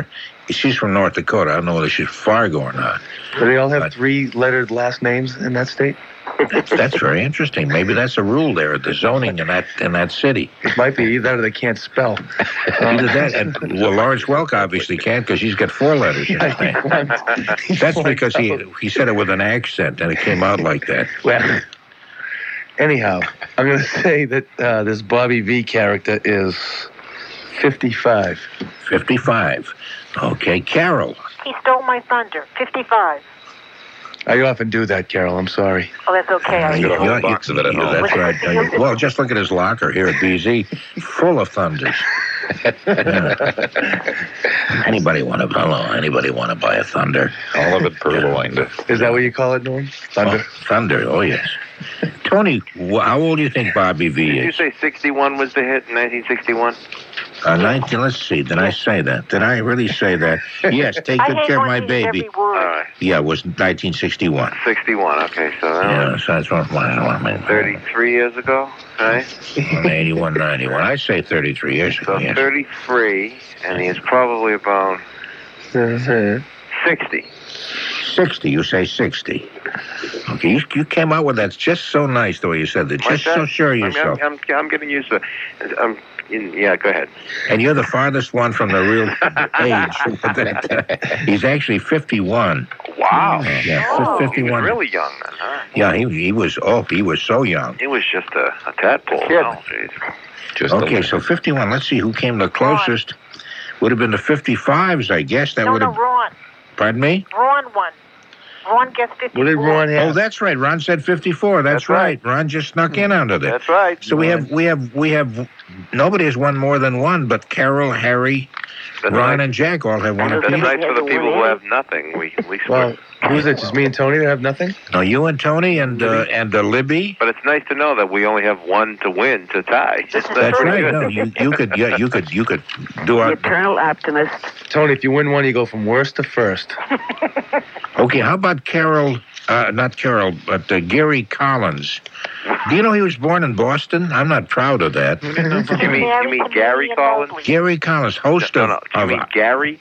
She's from North Dakota. I don't know whether she's Fargo or not. Do they all have But- three-lettered last names in that state? That's, that's very interesting. Maybe that's a rule there at the zoning in that in that city. It might be either or they can't spell. Either that, and well, Lawrence Welk obviously can't because she's got four letters in his name. That's because he he said it with an accent and it came out like that. Well, anyhow, I'm going to say that uh, this Bobby V character is fifty-five. fifty-five. Okay, Carol. He stole my thunder. fifty-five. I often do that, Carol. I'm sorry. Oh, that's okay. I You- do. you- box of it at you- home. That's right. Uh, you- well, just look at his locker here at B Z, full of thunders. Yeah. Anybody want to? Hello, anybody want to buy a thunder? All of it purloined. Is that what you call it, Norm? Thunder? Oh, thunder. Oh yes. Tony, wh- how old do you think Bobby V Did you is? say sixty-one was the hit in nineteen sixty-one? Uh, nineteen. Let's see. Did I say that? Did I really say that? Yes. Take I good hang care of on my to baby. every word. All right. Yeah, it was nineteen sixty-one. sixty-one, okay, so that Yeah, was so that's what I mean. thirty-three years ago, right? eighty-one, ninety-one. I say thirty-three years ago. So Yes. thirty-three, and he's probably about sixty. sixty. You say sixty. Okay, you, you came out with that just so nice the way you said that. Like Just that? so sure of I mean, yourself. I'm, I'm, I'm getting used to it. I'm, in, yeah, go ahead. And you're the farthest one from the real age. He's actually fifty-one. Wow. Yeah, Oh, he fifty-one. was really young then, huh? Yeah, he, he was, oh, he was so young. He was just a, a tadpole. Oh, jeez. Just Okay, a so fifty-one. Let's see who came the closest. Would have been the fifty-fives, I guess. That No, would no, have. Ron. Pardon me? Ron won. Ron gets fifty-four. What did Ron have? Oh, that's right. Ron said fifty-four. That's, That's right. right. Ron just snuck in under there. That's right. So we have, we have, we have. Nobody has won more than one, but Carol, Harry, That's Ron, nice. and Jack all have one That's apiece. nice for the people who have nothing. We, we Well, who's it? Just me and Tony that have nothing? No, you and Tony and uh, and uh, Libby. But it's nice to know that we only have one to win to tie. That's, That's pretty right. good. No, you, you could, yeah, you could, you could do our. Eternal optimist. Tony, if you win one, you go from worst to first. Okay, how about Carol? Uh, not Carol, but uh, Gary Collins. Do you know he was born in Boston? I'm not proud of that. You mean, you mean Gary Collins? Gary Collins, host No, no. of, You of mean Gary?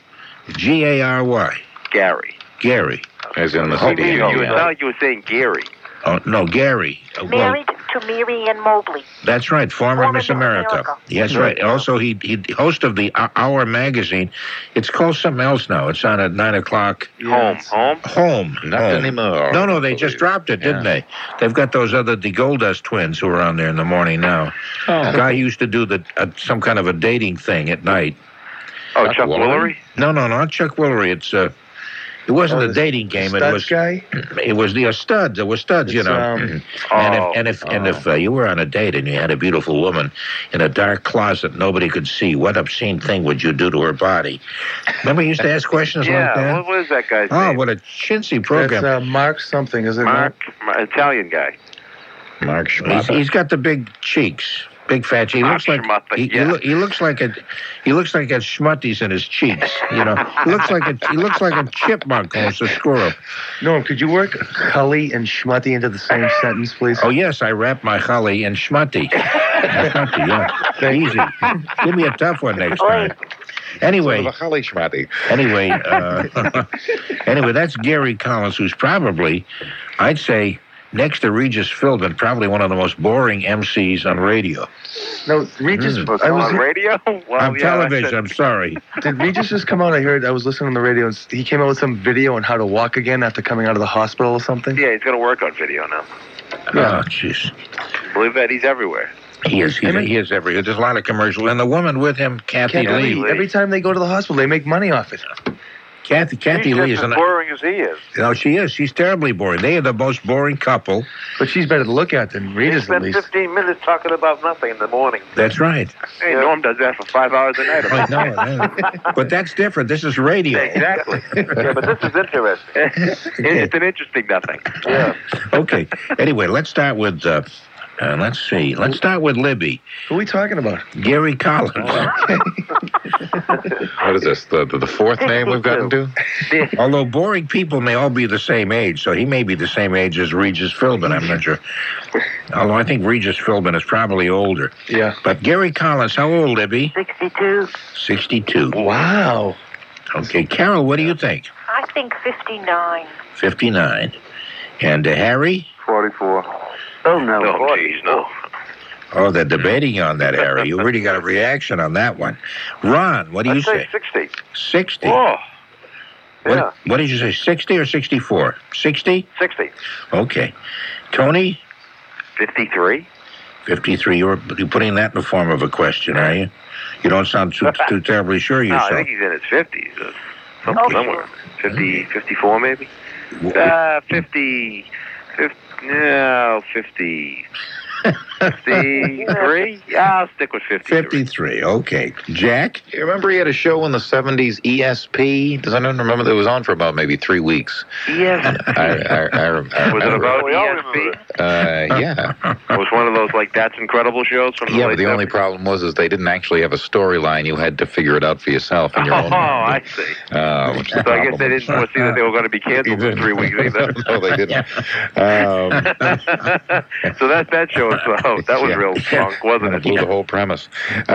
G A R Y. Gary. Gary. As in the Oh, city. you, in you, Indiana. sound like you were saying Gary. Oh no, Gary. Uh, well, Married to Mary Ann Mobley. that's right, former Former Miss Miss America. America. Yes, right. Also, he he host of the uh, Hour magazine. It's called something else now. It's on at nine o'clock. Home. Home? Home. Not home. anymore. No, no, they I just believe. dropped it, didn't Yeah. they? They've got those other the Goldust twins who are on there in the morning now. Oh. The guy used to do the uh, some kind of a dating thing at night. Oh, Chuck Chuck Woolery? Woolery? No, no, not Chuck Woolery. It's uh, it wasn't Oh, a the dating game. It Studs was guy? it was the uh, studs. It was studs, you It's, know. um, and Oh. if and if and if uh, you were on a date and you had a beautiful woman in a dark closet nobody could see, what obscene thing would you do to her body? Remember, you used to ask questions like Yeah, that. what, what is that guy's Oh, name? what a chintzy That's program! uh, Mark something, is it Mark, Mar- Italian guy. Mark He's, Schmata. he's got the big cheeks, big fat cheeks. He Mark looks like Schmata, he, he, yeah. look, he looks like a he looks like a schmutties in his cheeks. You know, he looks like a he looks like a chipmunk almost a squirrel. Norm, could you work Cully and Schmutty into the same sentence, please? Oh yes, I wrap my holly in schmutty. Schmutty, yeah, easy. Give me a tough one next time. Anyway, The Holly Schmatty. anyway, uh, anyway, that's Gary Collins, who's probably, I'd say, next to Regis Philbin, probably one of the most boring M Cs on radio. No, Regis. Mm. I was on radio? Well, on yeah, television, I said- I'm sorry. Did Regis just come out? I heard. I was listening on the radio, and he came out with some video on how to walk again after coming out of the hospital or something. Yeah, he's going to work on video now. Oh, jeez. Believe that, he's everywhere. He is, he, he is every. There's a lot of commercials. And the woman with him, Kathy Kathy Lee. Lee. Every time they go to the hospital, they make money off it. Kathy, Kathy She's Lee just is as an. boring as he is. No, she is. She's terribly boring. They are the most boring couple. But she's better to look at than He Regis, at spent least. fifteen minutes talking about nothing in the morning. That's right. Hey, Norm does that for five hours a night. I know, yeah. But that's different. This is radio. Exactly. Yeah, but this is interesting. It's an interesting nothing. Yeah. Okay. Anyway, let's start with. Uh, uh, let's see. Let's start with Libby. Who are we talking about? Gary Collins. What is this? The, the, the fourth name we've gotten to? Although boring people may all be the same age, so he may be the same age as Regis Philbin. I'm not sure. Although I think Regis Philbin is probably older. Yeah. But Gary Collins, how old, Libby? sixty-two. sixty-two. Wow. Okay, Carol, what do you think? I think fifty-nine. fifty-nine. And uh, Harry? forty-four. Oh, no. No, geez, no. Oh, they're debating on that, Harry. You really got a reaction on that one. Ron, what do you I'd say say? sixty. sixty. Oh, What, Yeah. what did you say, sixty or sixty-four? sixty? sixty. Okay. Tony? fifty-three? fifty-three. You're, you're putting that in the form of a question, are you? You don't sound too, too terribly sure of No, I yourself. think he's in his fifties. Uh, some- Okay. Somewhere. fifty, fifty-four maybe? W- Uh, fifty, fifty, no, fifty, fifty-three? Yeah, I'll stick with fifty-three. fifty-three. Okay. Jack? You remember he had a show in the seventies, E S P? Does anyone remember that it was on for about maybe three weeks? Yes. I, I, I, I Was it remember. about We all E S P? remember Uh, yeah. It was one of those, like, That's Incredible shows from the Yeah, late but the only seventies? problem was is they didn't actually have a storyline. You had to figure it out for yourself in your Oh, own. I see. Uh, which is So the I guess they problem. didn't foresee that they were going to be canceled for three weeks either. No, they didn't. Um, So that that show was uh, that was Yeah. real punk, wasn't It it? blew the whole premise.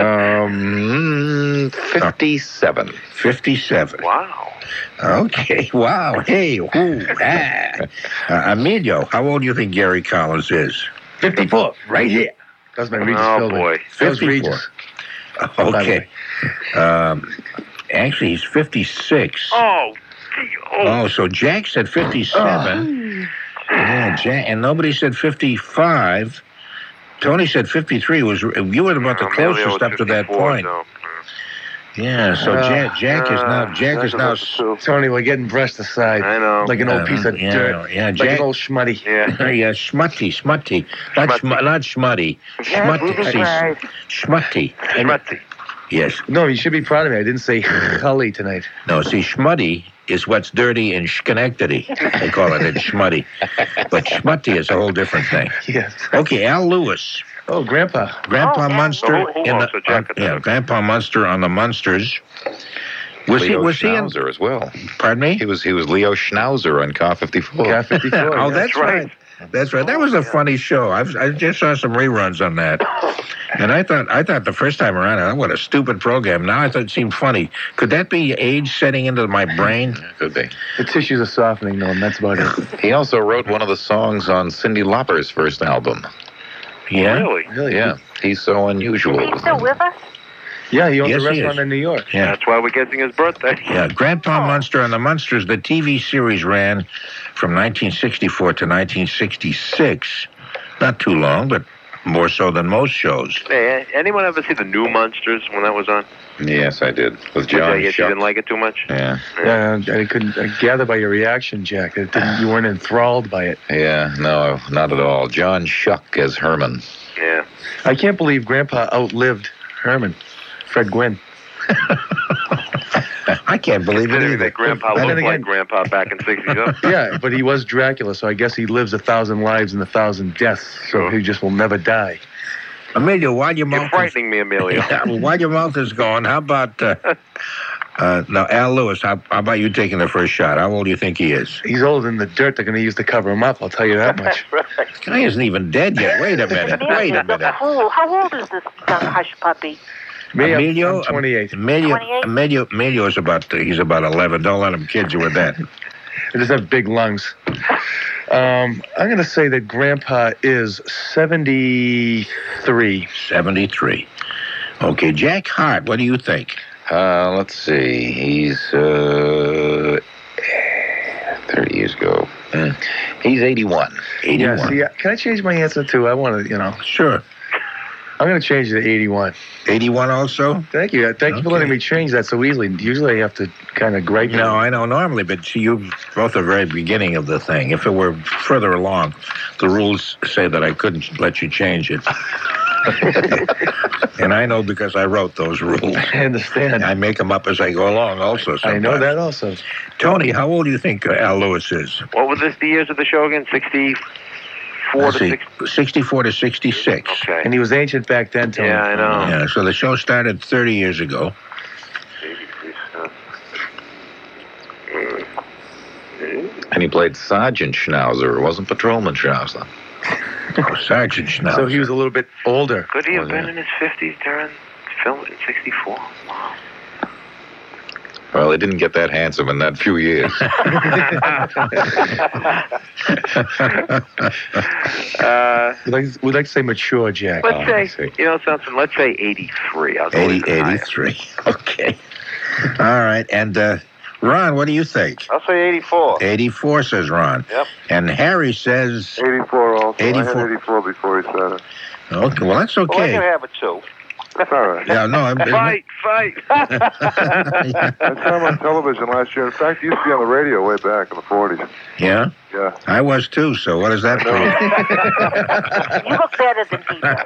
Um, fifty-seven. fifty-seven. Wow. Okay. Wow. Hey. Whoo. Ah. Uh, Emilio, how old do you think Gary Collins is? fifty-four, right here. That's my Regis Oh building. boy. That was fifty-four. Regis. Okay. Um, actually, he's fifty-six. Oh. gee, Oh. Oh, so Jack said fifty-seven. Yeah, Jack, and nobody said fifty-five. Tony said fifty-three. Was you were about the Emilio closest was up to that fifty-four, point? so- Yeah. So Uh, Jack, Jack is now Jack is now. Tony, we're getting brushed aside. I know. Like an old piece of yeah, dirt. Yeah, Like Jack. an old schmutty. Yeah. Yeah, schmutty, schmutty, not Schmutty. schmu- not schmutty, schmutty, see, Right. schmutty. Schmutzy. Yes. No, you should be proud of me. I didn't say Hully tonight. No, see, schmutty is what's dirty in Schenectady. They call it in schmutty, but schmutty is a whole different thing. Yes. Okay, Al Lewis, Oh, Grandpa. Grandpa Oh, yeah. Munster So who- who in else? the So Jack on- could yeah, do it. Grandpa Munster on the Munsters. Was he? Leo Was he in? Schnauzer as well. Pardon me. He was he was Leo Schnauzer on Car fifty-four. Car fifty-four. Oh, yeah. that's right. That's right. That was a funny show. I've, I just saw some reruns on that, and I thought I thought the first time around, oh, what a stupid program. Now I thought it seemed funny. Could that be age setting into my brain? Could be. The tissues are softening, though, and that's about it. He also wrote one of the songs on Cyndi Lauper's first album. Yeah. Really? Really? Yeah, He's So Unusual. He's still with us? Yeah, he owns Yes, a he restaurant is. in New York. Yeah. That's why we're getting his birthday. Yeah, Grandpa Munster and the Munsters, the T V series ran from nineteen sixty-four to nineteen sixty-six. Not too long, but more so than most shows. Hey, anyone ever see the New Monsters when that was on? Yes, I did. With Which I John guess you Shuck. didn't like it too much. Yeah, Yeah, I couldn't I gather by your reaction, Jack. It didn't, you weren't enthralled by it. yeah, no, not at all. John Shuck as Herman. Yeah. I can't believe Grandpa outlived Herman, Fred Gwynn. I can't believe it Considering either. that Grandpa But then looked like again- Grandpa back in sixties. Huh? Yeah, but he was Dracula, so I guess he lives a thousand lives and a thousand deaths, so he just will never die. Emilio, while your You're mouth is, frightening me, Emilio. Yeah, well, while your mouth is going, how about uh, uh, now Al Lewis? How, how about you taking the first shot? How old do you think he is? He's older than the dirt they're going to use to cover him up, I'll tell you that much. This guy isn't even dead yet. Wait a minute. Wait a minute. Oh, how old is this young hush puppy? Me, I'm- Emilio, I'm twenty-eight. Emilio, twenty-eight? Emilio, Emilio is about he's about eleven. Don't let him kid you with that. I just have big lungs. Um, I'm going to say that Grandpa is seventy-three. Seventy-three. Okay, Jack Hart. What do you think? Uh, let's see. He's uh, thirty years ago. Hmm. He's eighty-one. Eighty-one. Yeah, see, can I change my answer too? I want to, you know. Sure. I'm going to change it to eighty-one. Eighty-one also. Thank you. Thank you for Okay. letting me change that so easily. Usually I have to kind of gripe. No, I know normally, but see, you both at the very beginning of the thing. If it were further along, the rules say that I couldn't let you change it. And I know because I wrote those rules. I understand. I make them up as I go along also sometimes. I know that also. Tony, how old do you think uh, Al Lewis is? What was this, the years of the show again? sixty-four Let's to see, sixty? sixty-four to sixty-six. Okay. And he was ancient back then, Tony. Yeah, I know. Yeah, so the show started thirty years ago. And he played Sergeant Schnauzer. It wasn't Patrolman Schnauzer. Sergeant Schnauzer. So he was a little bit older. Could he have Was been it? in his fifties during film in sixty-four? Wow. Well, he didn't get that handsome in that few years. uh, we'd, like, we'd like to say mature, Jack. let's Oh, say, you know something, let's say eighty-three. I'll go eighty, even higher. eighty-three. Okay. All right. And uh, Ron, what do you think? I'll say eighty-four. eighty-four, says Ron. Yep. And Harry says... eighty-four also. I eighty-four. had eighty-four before he said it. Okay, well, that's okay. have it too. That's all right. Yeah, no, I'm... Fight, fight. I saw him on television last year. In fact, he used to be on the radio way back in the forties. Yeah? Yeah. I was too, so what does that prove? You look better than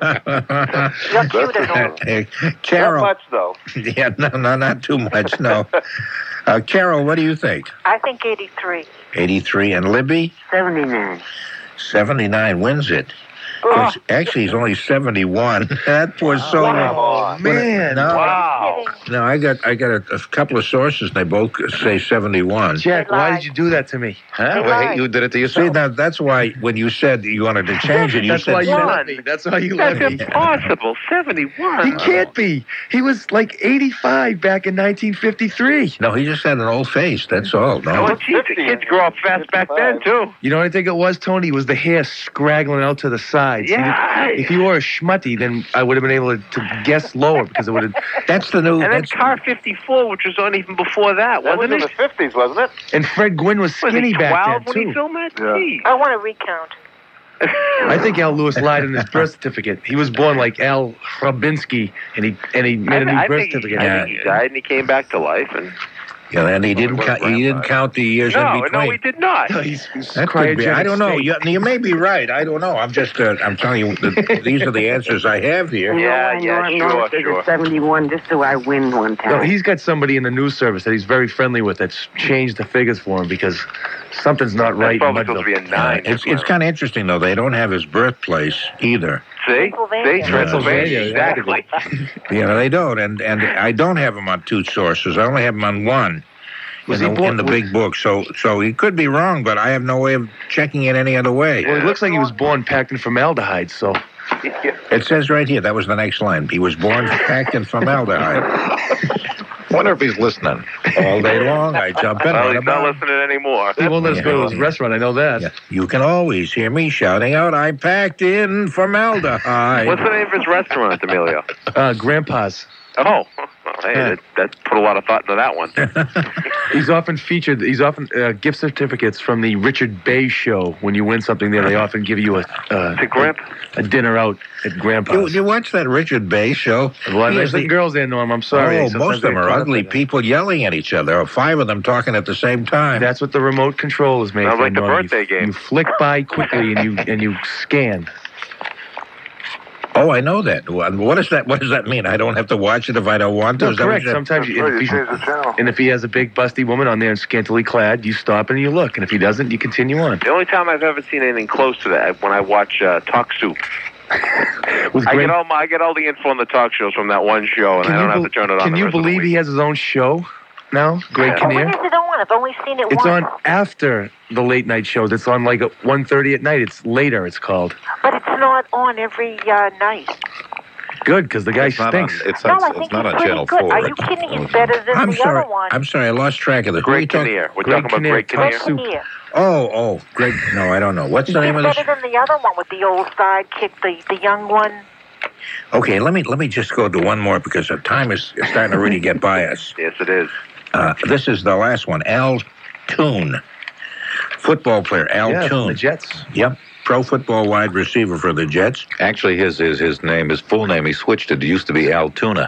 people. You're cute and all. Hey, Carol. Not much, though. Yeah, no, no, not too much, no. Uh, Carol, what do you think? I think eighty-three. eighty-three. And Libby? seventy-nine. seventy-nine wins it. Oh. 'Cause Actually, he's only seventy-one. That poor soul. Oh, man. No, Wow. no, I got I got a, a couple of sources, and they both say seventy-one. Jack, They why lied. did you do that to me? Huh? Well, hey, you did it to See, yourself. now, that's why when you said you wanted to change it, you That's said... why you One. let me. That's why you That's let me. impossible. seventy-one. He can't be. He was like eighty-five back in nineteen fifty-three. No, he just had an old face, that's all. No. Oh, geez, the kids grow up fast back then, too. You know what I think it was, Tony? It was the hair scraggling out to the sides. He Yeah. did- If he wore a schmutty, then I would have been able to, to guess lower because it would have. That's the new... And then That's, Car fifty-four, which was on even before that, That was wasn't in the it? fifties, wasn't it? And Fred Gwynn was Was skinny he back twelve then when he too. filmed that? Yeah. Geez. I want to recount. I think Al Lewis lied in his birth certificate. He was born like Al Hrabinski, and he and he made a new I, I birth think, certificate. I think he died and he came back to life. And yeah, and he didn't, Well, count, he didn't count the years no, in between. no, he did not. No, he's, he's That could be. cryogenic I don't know. state. You, you may be right. I don't know. I'm just. Uh, I'm telling you. The, these are the answers I have here. Yeah, yeah, Norm, sure, Norm says sure. it's seventy-one just so I win one time. No, he's got somebody in the news service that he's very friendly with that's changed the figures for him because something's not right. That's in probably supposed to be a Mudville. Uh, nine. it's it's kind of interesting though. They don't have his birthplace either. See? Pennsylvania. See? Transylvania. Yeah. Exactly. You know, they don't. And and I don't have him on two sources. I only have him on one. Was in he the, born- in the was- big book, so so he could be wrong, but I have no way of checking it any other way. Well, it looks like he was born packed in formaldehyde, so. It says right here, that was the next line. He was born packed in formaldehyde. Wonder if he's listening. All day long, I jump in. Well, What he's not about- listening anymore. He won't let us go to his Yeah. restaurant, I know that. Yeah, you can always hear me shouting out, I packed in formaldehyde. What's the name of his restaurant, Emilio? Uh, Grandpa's. Oh, hey, that, that put a lot of thought into that one. He's often featured, he's often, uh, gift certificates from the Richard Bay show. When you win something there, they often give you a, uh, To Gramp? a dinner out at You, Grandpa's. you watch that Richard Bay show? A lot of He nice is looking the- girls there, Norm. I'm sorry. Oh, Sometimes most of them they are caught up ugly with that. people yelling at each other, or five of them talking at the same time. That's what the remote control is made Sounds for. like the Norm. birthday you, game. You flick by quickly and you and you scan. Oh, I know that. What what does that? What does that mean? I don't have to watch it if I don't want to. No, Is that what correct. you said? Sometimes you, Sure, if you he, change the channel. and if he has a big busty woman on there and scantily clad, you stop and you look. And if he doesn't, you continue on. The only time I've ever seen anything close to that when I watch uh, Talk Soup. With I Grand- get all my I get all the info on the talk shows from that one show, and Can I don't you have bel- to turn it on. Can the you rest of the believe week. he has his own show now? Greg Yeah. When Kinnear? is it on? I've only seen it It's once. on after the late night shows. It's on like at one thirty at night. It's later, it's called. But it's not on every uh, night. Good, because the guy It's not on, stinks. it's, No, it's, I it's think not he's on pretty Channel good. four. Are you kidding? He's better than I'm the sorry. other one. I'm sorry. I lost track of the. Who are you Greg talking- Kinnear. We're Greg talking about Kinnear, Greg Talk Kinnear. Soup. Kinnear. Oh, oh, Greg. No, I don't know. What's the He's name of this? better than the other one with the old sidekick, the, the young one. Okay, let me let me just go to one more because the time is is starting to really get by us. Yes, it is. Uh, this is the last one. Al Toon, football player. Al Yeah, from Toon. the Jets. Yep, pro football wide receiver for the Jets. Actually, his, his his name, his full name, he switched it. It used to be Altoona.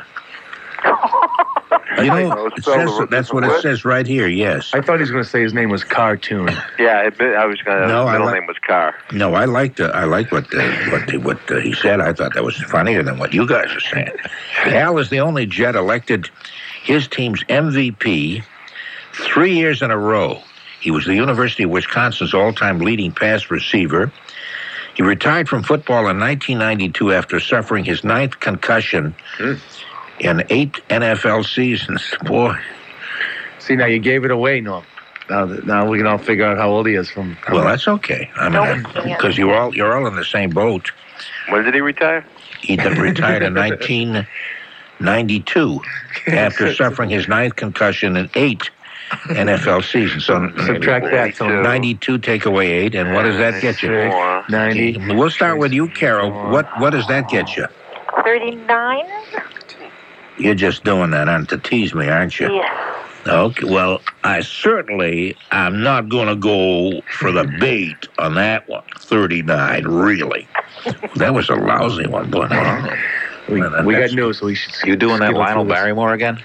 You I know, know, it spelled says, a that's what different it way. says right here. Yes. I thought he was going to say his name was Cartoon. Yeah, it, I was gonna. No, his I middle like- name was Carr. No, I liked uh, I liked what uh, what the, what uh, he said. I thought that was funnier than what you guys are saying. Al is the only Jet elected his team's M V P three years in a row. He was the University of Wisconsin's all-time leading pass receiver. He retired from football in nineteen ninety-two after suffering his ninth concussion in eight N F L seasons. Boy, See, now you gave it away, Norm. Now, that- now we can all figure out how old he is from. well, that's okay. I No, mean, we can't. because you're all you're all in the same boat. When did he retire? He did- retired in nineteen ninety-two, after suffering his ninth concussion in eight N F L seasons. So Subtract that, Tony. ninety-two, take away eight, and what does that get you? ninety. Okay, we'll start with you, Carol. What what does that get you? thirty-nine? You're just doing that on to tease me, aren't you? Yeah. Okay, well, I certainly am not going to go for the bait on that one. thirty-nine, really. That was a lousy one, but we, we got news, so we should. You doing that Lionel Barrymore again?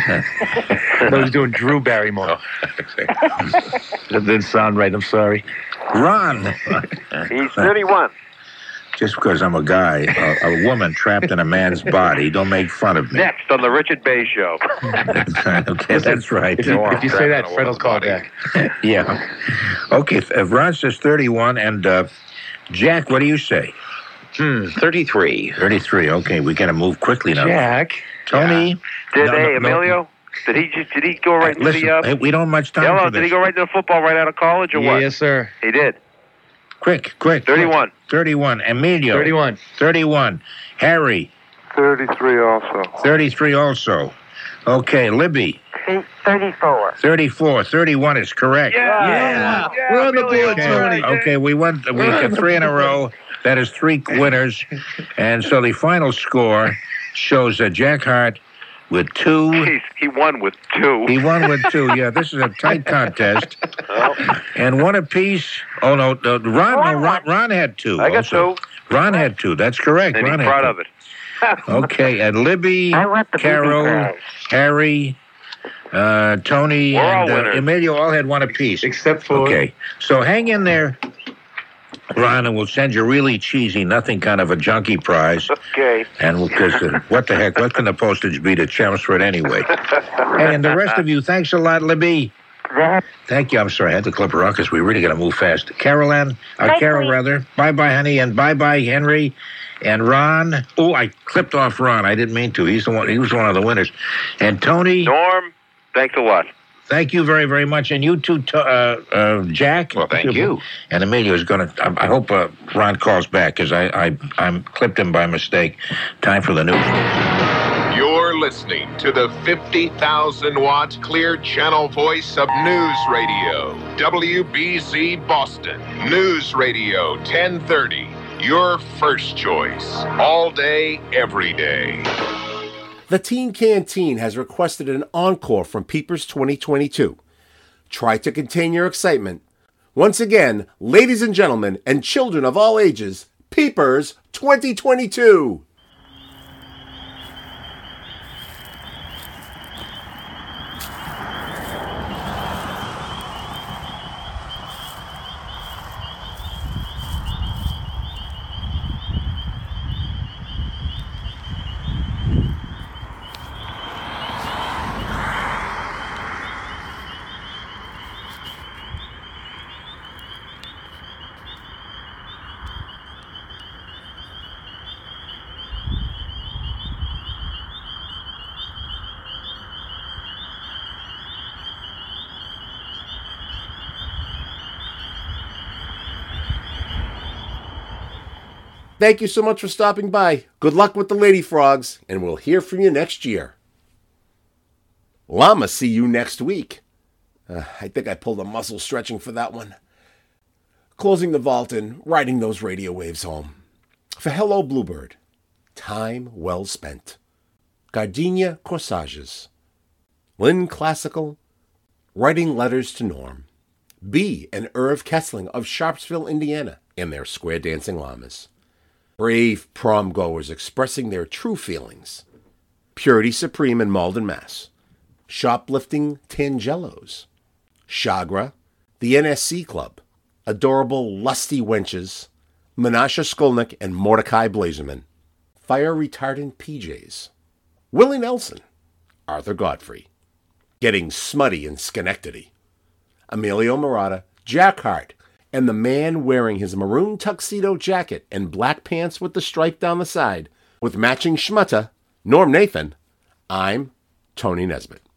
No, he's doing Drew Barrymore. That didn't sound right. I'm sorry. Ron. He's thirty-one. Just because I'm a guy, a, a woman trapped in a man's body, don't make fun of me. Next on the Richard Bay Show. Okay, that's right. If you, if you say that, Fred will call back. Yeah. Okay, if Ron says thirty-one, and uh, Jack, what do you say? Hmm, thirty-three. thirty-three, okay, we got to move quickly now. Jack. Tony? Did No, hey, no, no. Emilio? Did he just, did he go right into Listen, the uh, hey, we don't have much time Hello, for did this. he go right to the football right out of college or Yeah, what? yes, sir. He did. Quick, quick. thirty-one. Quick. thirty-one. Emilio. thirty-one. thirty-one. Harry. thirty-three also. thirty-three also. Okay, Libby. thirty-four. thirty-four. thirty-one is correct. Yeah. We're on the board, Tony. Okay, we went we got three in a row. That is three winners. And so the final score shows that Jack Hart with two. He's, he won with two. He won with two. Yeah, this is a tight contest. And one apiece. Oh, no. no Ron, no, Ron, Ron had two. I got also. two. Ron had two. That's correct. And Ron he's had proud two. of it. Okay, and Libby, I want the booby Carol, prize. Harry, uh, Tony, We're all and uh, winners. Emilio all had one apiece. Except for. Okay, so hang in there, Ron, and we'll send you really cheesy, nothing kind of a junkie prize. Okay. And because uh, what the heck, what can the postage be to Chelmsford anyway? Hey, and the rest of you, thanks a lot, Libby. Thank you. I'm sorry, I had to clip her off because we really got to move fast. Carol Ann, uh, Bye, Carol, Lee. rather. Bye-bye, honey, and bye-bye, Henry. And Ron. Oh, I clipped off Ron. I didn't mean to. He's the one. He was one of the winners. And Tony. Norm, thanks a lot. Thank you very, very much. And you too, to, uh, uh, Jack. Well, thank you. And Emilio is going to. I, I hope uh, Ron calls back because I, I, I clipped him by mistake. Time for the news. You're listening to the fifty thousand watt clear channel voice of News Radio. W B Z Boston. News Radio ten thirty. Your first choice. All day, every day. The Teen Canteen has requested an encore from Peepers twenty twenty-two. Try to contain your excitement. Once again, ladies and gentlemen, and children of all ages, Peepers twenty twenty-two. Thank you so much for stopping by. Good luck with the Lady Frogs, and we'll hear from you next year. Llama, see you next week. Uh, I think I pulled a muscle stretching for that one. Closing the vault and riding those radio waves home. For Hello Bluebird, time well spent. Gardenia Corsages. Lynn Classical, writing letters to Norm. B and Irv Kessling of Sharpsville, Indiana, and their square dancing llamas. Brave prom goers expressing their true feelings. Purity Supreme in Malden, Mass. Shoplifting Tangelos. Chagra, the N S C Club. Adorable Lusty Wenches. Menashe Skolnick and Mordecai Blazerman. Fire Retardant P Js. Willie Nelson. Arthur Godfrey. Getting Smutty in Schenectady. Emilio Murata, Jack Hart, and the man wearing his maroon tuxedo jacket and black pants with the stripe down the side, with matching schmutta, Norm Nathan. I'm Tony Nesbitt.